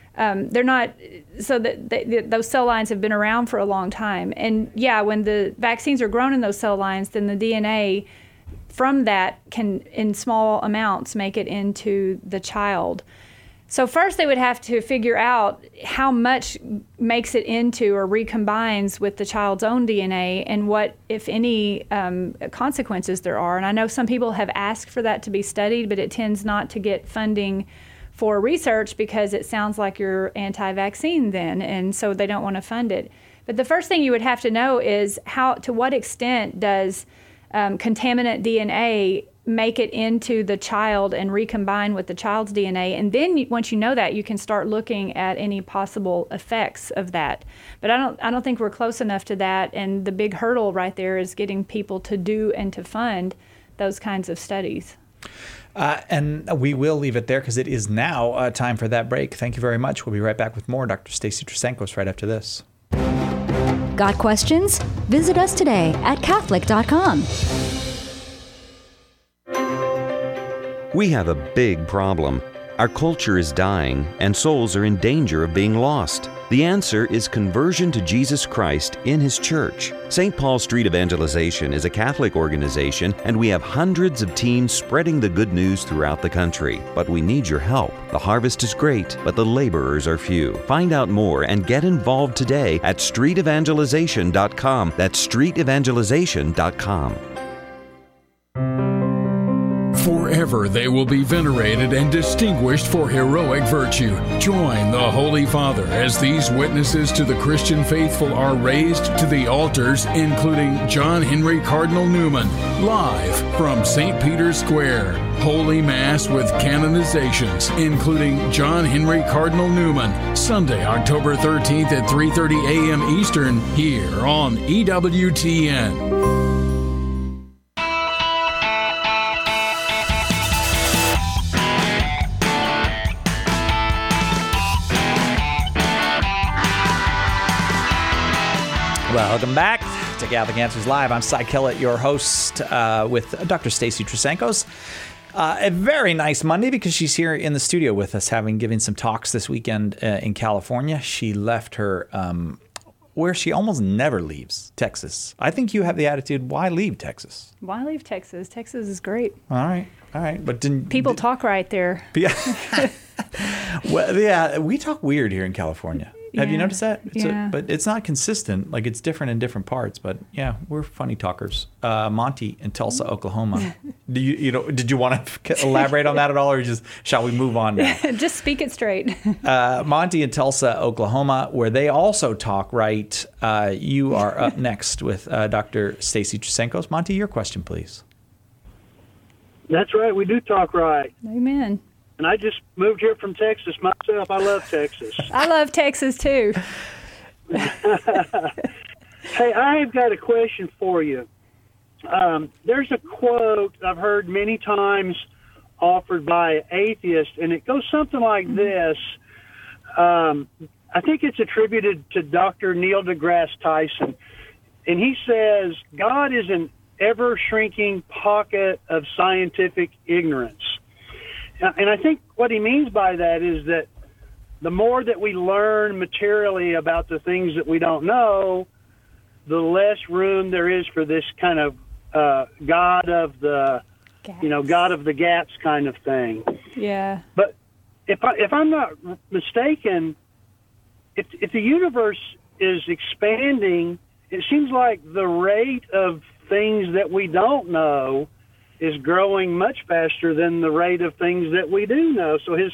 not, so that those cell lines have been around for a long time. And yeah, when the vaccines are grown in those cell lines, then the DNA from that can, in small amounts, make it into the child. So first they would have to figure out how much makes it into or recombines with the child's own DNA and what, if any, consequences there are. And I know some people have asked for that to be studied, but it tends not to get funding for research because it sounds like you're anti-vaccine then, and so they don't want to fund it. But the first thing you would have to know is to what extent does contaminant DNA make it into the child and recombine with the child's DNA. And then once you know that, you can start looking at any possible effects of that. But I don't think we're close enough to that. And the big hurdle right there is getting people to do and to fund those kinds of studies. And we will leave it there because it is now time for that break. Thank you very much. We'll be right back with more Dr. Stacy Trasenkos right after this. Got questions? Visit us today at Catholic.com. We have a big problem. Our culture is dying, and souls are in danger of being lost. The answer is conversion to Jesus Christ in His church. St. Paul Street Evangelization is a Catholic organization, and we have hundreds of teams spreading the good news throughout the country. But we need your help. The harvest is great, but the laborers are few. Find out more and get involved today at streetevangelization.com. That's streetevangelization.com. Forever they will be venerated and distinguished for heroic virtue. Join the Holy Father as these witnesses to the Christian faithful are raised to the altars, including John Henry Cardinal Newman, live from St. Peter's Square. Holy Mass with canonizations, including John Henry Cardinal Newman, Sunday, October 13th at 3:30 a.m. Eastern, here on EWTN. Welcome back to Catholic Answers Live. I'm Cy Kellett, your host, with Dr. Stacy Trasenkos. A very nice Monday because she's here in the studio with us, giving some talks this weekend in California. She left her where she almost never leaves, Texas. I think you have the attitude, why leave Texas? Why leave Texas? Texas is great. All right. But people talk right there. Yeah. Well, yeah, we talk weird here in California. Have you noticed that? But it's not consistent. Like, it's different in different parts. But yeah, we're funny talkers. Monty in Tulsa, Oklahoma. Did you want to elaborate on that at all, or shall we move on now? Just speak it straight. Monty in Tulsa, Oklahoma, where they also talk right. You are up next with Dr. Stacy Trasenkos. Monty, your question, please. That's right. We do talk right. Amen. And I just moved here from Texas myself. I love Texas. I love Texas, too. Hey, I have got a question for you. there's a quote I've heard many times offered by atheists, and it goes something like this. I think it's attributed to Dr. Neil deGrasse Tyson, and he says, God is an ever-shrinking pocket of scientific ignorance. And I think what he means by that is that the more that we learn materially about the things that we don't know, the less room there is for this kind of God of the gaps kind of thing. Yeah. But if I'm not mistaken, if the universe is expanding, it seems like the rate of things that we don't know is growing much faster than the rate of things that we do know. So it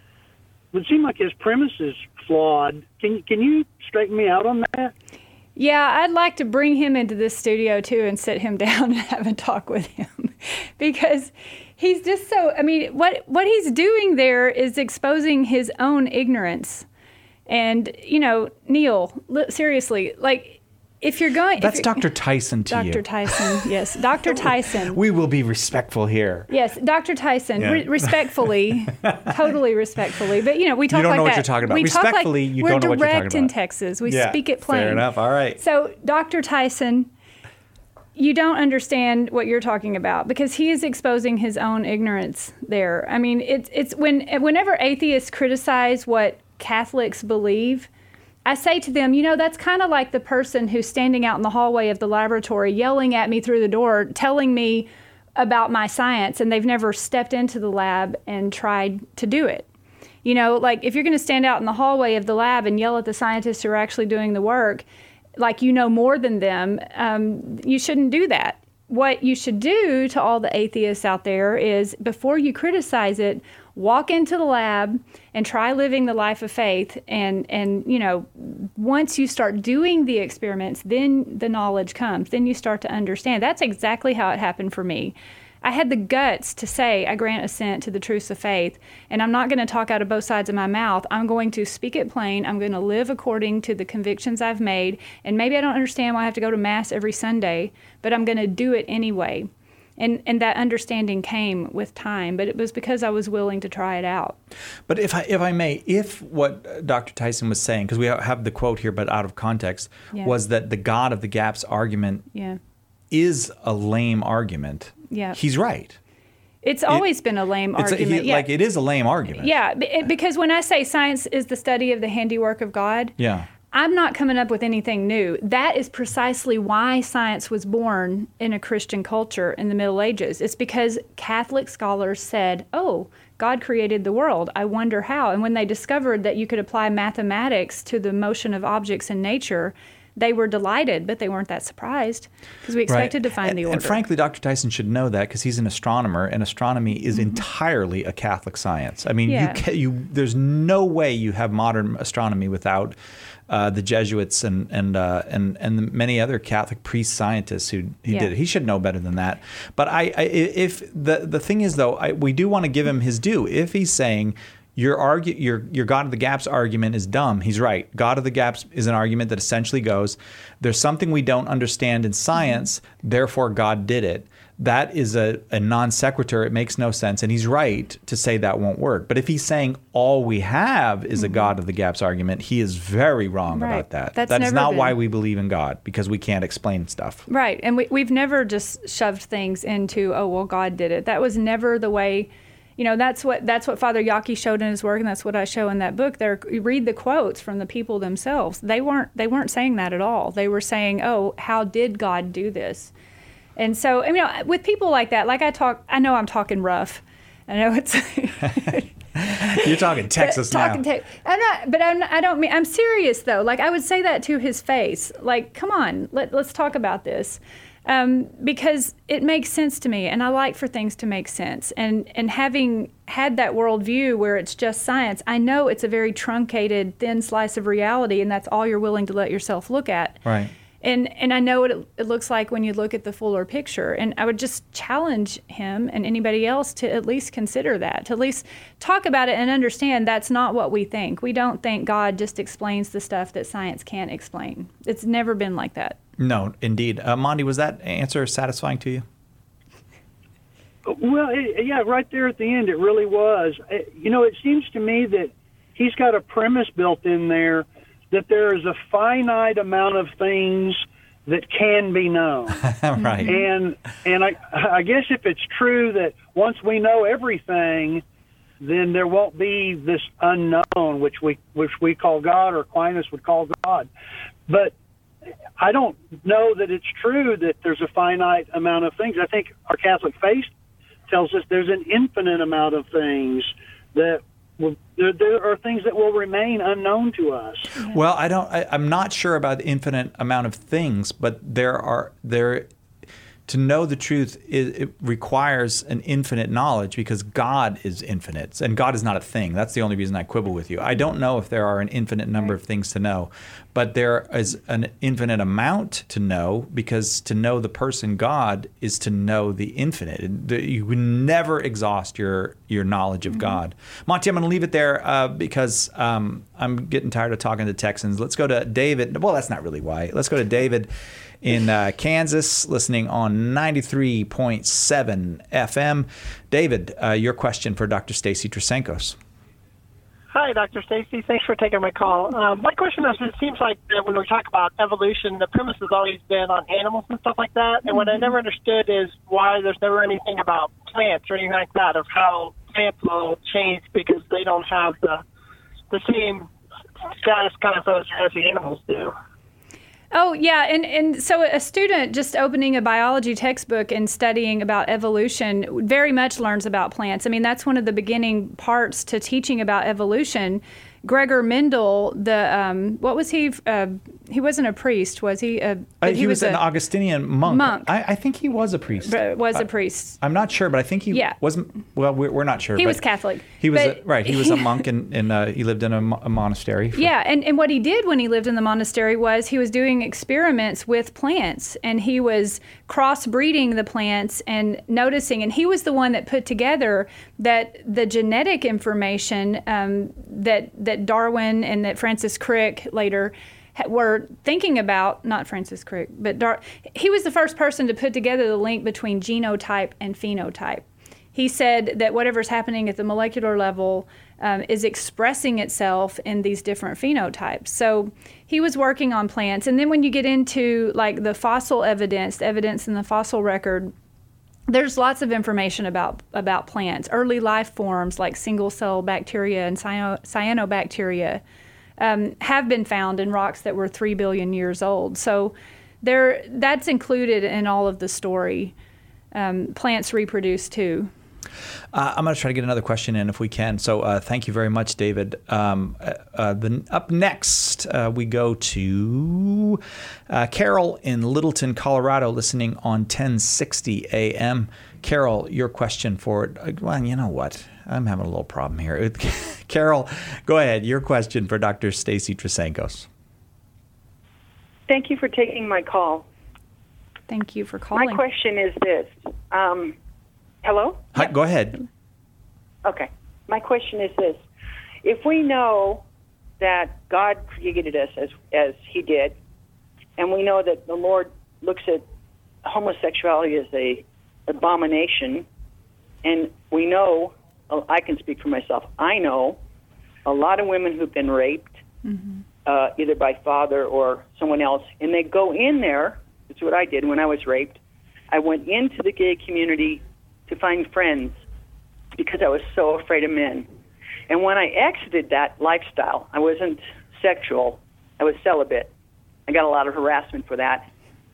would seem like his premise is flawed. Can you straighten me out on that? Yeah, I'd like to bring him into this studio too and sit him down and have a talk with him, because he's just so, I mean, what he's doing there is exposing his own ignorance. And, you know, Neil, seriously, like, if you're going... That's Dr. Tyson to you. Dr. Tyson, yes. Dr. Tyson. We will be respectful here. Yes, Dr. Tyson, Yeah. Respectfully, totally respectfully. But, you know, we talk like that. You don't know what you're talking about. We Respectfully, talk like you don't know what you're talking We're direct in about. Texas. We Yeah, speak it plain. fair enough. All right. So, Dr. Tyson, you don't understand what you're talking about, because he is exposing his own ignorance there. I mean, it's whenever atheists criticize what Catholics believe, I say to them, you know, that's kind of like the person who's standing out in the hallway of the laboratory yelling at me through the door, telling me about my science, and they've never stepped into the lab and tried to do it. You know, like, if you're going to stand out in the hallway of the lab and yell at the scientists who are actually doing the work, like you know more than them, you shouldn't do that. What you should do to all the atheists out there is, before you criticize it, walk into the lab and try living the life of faith. And you know, once you start doing the experiments, then the knowledge comes. Then you start to understand. That's exactly how it happened for me. I had the guts to say, I grant assent to the truths of faith, and I'm not going to talk out of both sides of my mouth. I'm going to speak it plain. I'm going to live according to the convictions I've made, and maybe I don't understand why I have to go to Mass every Sunday, but I'm going to do it anyway. And that understanding came with time, but it was because I was willing to try it out. But if I may, if what Dr. Tyson was saying, because we have the quote here, but out of context, was that the God of the gaps argument is a lame argument, he's right. It's always been a lame argument. Like, it is a lame argument. Yeah, because when I say science is the study of the handiwork of God, I'm not coming up with anything new. That is precisely why science was born in a Christian culture in the Middle Ages. It's because Catholic scholars said, oh, God created the world. I wonder how. And when they discovered that you could apply mathematics to the motion of objects in nature, they were delighted, but they weren't that surprised, because we expected to find the order. And frankly, Dr. Tyson should know that, because he's an astronomer, and astronomy is entirely a Catholic science. I mean, there's no way you have modern astronomy without the Jesuits and many other Catholic priest scientists who did it. He should know better than that. But if the thing is, though, we do want to give him his due. If he's saying your God of the gaps argument is dumb, he's right. God of the gaps is an argument that essentially goes, there's something we don't understand in science, therefore God did it. That is a non sequitur. It makes no sense. And he's right to say that won't work. But if he's saying all we have is a God of the gaps argument, he is very wrong about that. That is not why we believe in God, because we can't explain stuff. Right. And we've never just shoved things into, oh, well, God did it. That was never the way. You know, that's what Father Yockey showed in his work, and that's what I show in that book. You read the quotes from the people themselves. They weren't saying that at all. They were saying, oh, how did God do this? And so, you know, with people like that, like I know I'm talking rough. I know it's... You're talking Texas now. I'm serious, though. Like, I would say that to his face. Like, come on, let's talk about this. Because it makes sense to me, and I like for things to make sense. And having had that worldview where it's just science, I know it's a very truncated, thin slice of reality, and that's all you're willing to let yourself look at. Right. And I know what it looks like when you look at the fuller picture. And I would just challenge him and anybody else to at least consider that, to at least talk about it and understand that's not what we think. We don't think God just explains the stuff that science can't explain. It's never been like that. No, indeed. Mondi, was that answer satisfying to you? Well, yeah, right there at the end, it really was. It seems to me that he's got a premise built in there that there is a finite amount of things that can be known. Right. And I guess if it's true that once we know everything, then there won't be this unknown, which we call God, or Aquinas would call God. But I don't know that it's true that there's a finite amount of things. I think our Catholic faith tells us there's an infinite amount of things that there are things that will remain unknown to us. Well, I'm not sure about the infinite amount of things, but to know the truth, it requires an infinite knowledge, because God is infinite, and God is not a thing. That's the only reason I quibble with you. I don't know if there are an infinite number of things to know, but there is an infinite amount to know, because to know the person God is to know the infinite. You can never exhaust your knowledge of God. Monty, I'm going to leave it there because I'm getting tired of talking to Texans. Let's go to David. Well, that's not really why. Let's go to David in Kansas, listening on 93.7 FM. David, your question for Dr. Stacy Trasenkos. Hi, Dr. Stacy. Thanks for taking my call. My question is, it seems like when we talk about evolution, the premise has always been on animals and stuff like that. And what I never understood is why there's never anything about plants or anything like that, of how plants will change because they don't have the same status kind of as the animals do. Oh, yeah. And so a student just opening a biology textbook and studying about evolution very much learns about plants. I mean, that's one of the beginning parts to teaching about evolution. Gregor Mendel, what was he? He wasn't a priest, was he? He was an Augustinian monk. I think he was a priest. A priest. I'm not sure, but I think he wasn't. Well, we're not sure. He was Catholic. He was He was a monk, and he lived in a monastery. Yeah, and what he did when he lived in the monastery was he was doing experiments with plants, and he was crossbreeding the plants and noticing. And he was the one that put together that the genetic information that Darwin and that Francis Crick later were thinking about, not Francis Crick, but he was the first person to put together the link between genotype and phenotype. He said that whatever's happening at the molecular level is expressing itself in these different phenotypes. So he was working on plants. And then when you get into like the fossil evidence in the fossil record, there's lots of information about plants. Early life forms like single-cell bacteria and cyanobacteria have been found in rocks that were 3 billion years old. So that's included in all of the story. Plants reproduce too. I'm going to try to get another question in if we can. So thank you very much, David. Up next, we go to Carol in Littleton, Colorado, listening on 1060 AM. Carol, your question for well, you know what? I'm having a little problem here. Carol, go ahead. Your question for Dr. Stacy Trasenkos. Thank you for taking my call. Thank you for calling. My question is this. Hello? Hi, go ahead. Okay. My question is this. If we know that God created us as he did, and we know that the Lord looks at homosexuality as a abomination, and we know, I can speak for myself, I know a lot of women who've been raped, either by father or someone else, and they go in there. That's what I did when I was raped. I went into the gay community to find friends because I was so afraid of men. And when I exited that lifestyle, I wasn't sexual, I was celibate. I got a lot of harassment for that.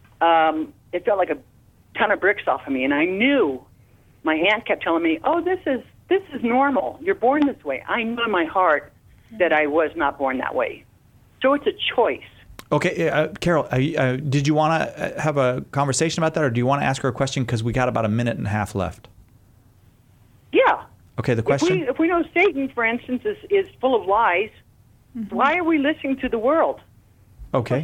It felt like a ton of bricks off of me, and I knew, my aunt kept telling me, oh, this is normal. You're born this way. I knew in my heart that I was not born that way. So it's a choice. Okay, Carol, did you want to have a conversation about that, or do you want to ask her a question? Because we got about a minute and a half left. Yeah. Okay, the question? If we know Satan, for instance, is full of lies, why are we listening to the world? Okay.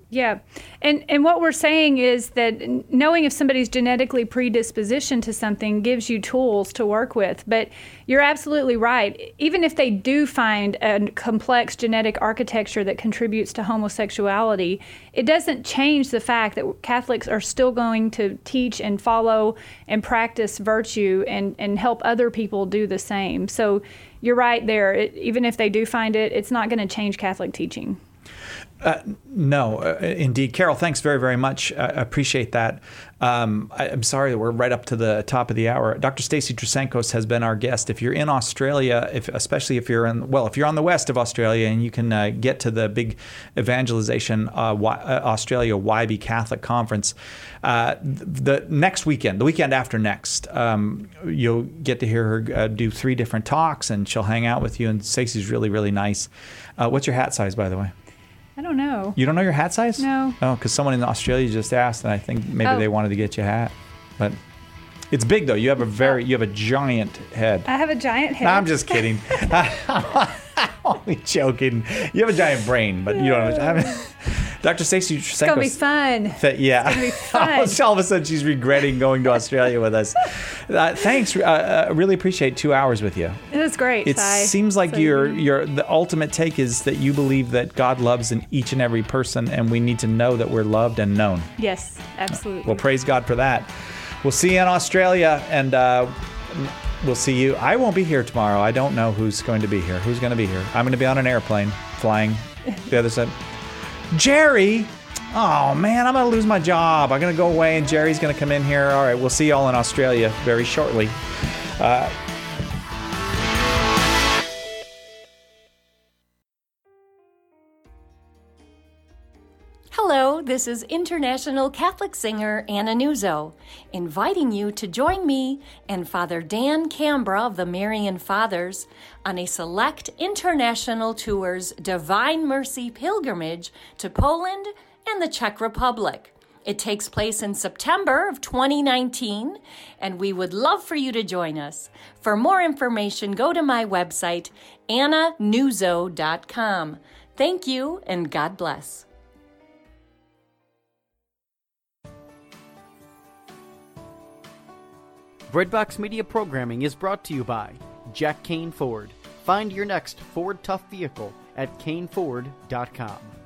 Yeah. And what we're saying is that knowing if somebody's genetically predispositioned to something gives you tools to work with. But you're absolutely right. Even if they do find a complex genetic architecture that contributes to homosexuality, it doesn't change the fact that Catholics are still going to teach and follow and practice virtue and help other people do the same. So you're right there. Even if they do find it, it's not going to change Catholic teaching. No, indeed. Carol, thanks very, very much. I appreciate that. I'm sorry that we're right up to the top of the hour. Dr. Stacy Trasancos has been our guest. If you're in Australia, especially if you're if you're on the west of Australia and you can get to the big evangelization Australia YB Catholic Conference, the next weekend, the weekend after next, you'll get to hear her do 3 different talks, and she'll hang out with you. And Stacy's really, really nice. What's your hat size, by the way? I don't know. You don't know your hat size? No. Oh, because someone in Australia just asked, and I think maybe they wanted to get you a hat. But it's big, though. You have a giant head. I have a giant head. No, I'm just kidding. I'm only joking. You have a giant brain, but you don't have Dr. Stacy Trasancos. It's going to be fun. Yeah. It's going to be fun. All of a sudden, she's regretting going to Australia with us. Thanks. I really appreciate 2 hours with you. It was great. It seems like the ultimate take is that you believe that God loves in each and every person, and we need to know that we're loved and known. Yes, absolutely. Well, praise God for that. We'll see you in Australia, and we'll see you. I won't be here tomorrow. I don't know who's going to be here. Who's going to be here? I'm going to be on an airplane flying the other side. Jerry! Oh, man, I'm going to lose my job. I'm going to go away, and Jerry's going to come in here. All right, we'll see you all in Australia very shortly. Hello, this is international Catholic singer Anna Nuzzo, inviting you to join me and Father Dan Cambra of the Marian Fathers on a select international tour's Divine Mercy pilgrimage to Poland and the Czech Republic. It takes place in September of 2019, and we would love for you to join us. For more information, go to my website, annanuzzo.com. Thank you, and God bless. Breadbox Media programming is brought to you by Jack Kane Ford. Find your next Ford Tough vehicle at caneford.com.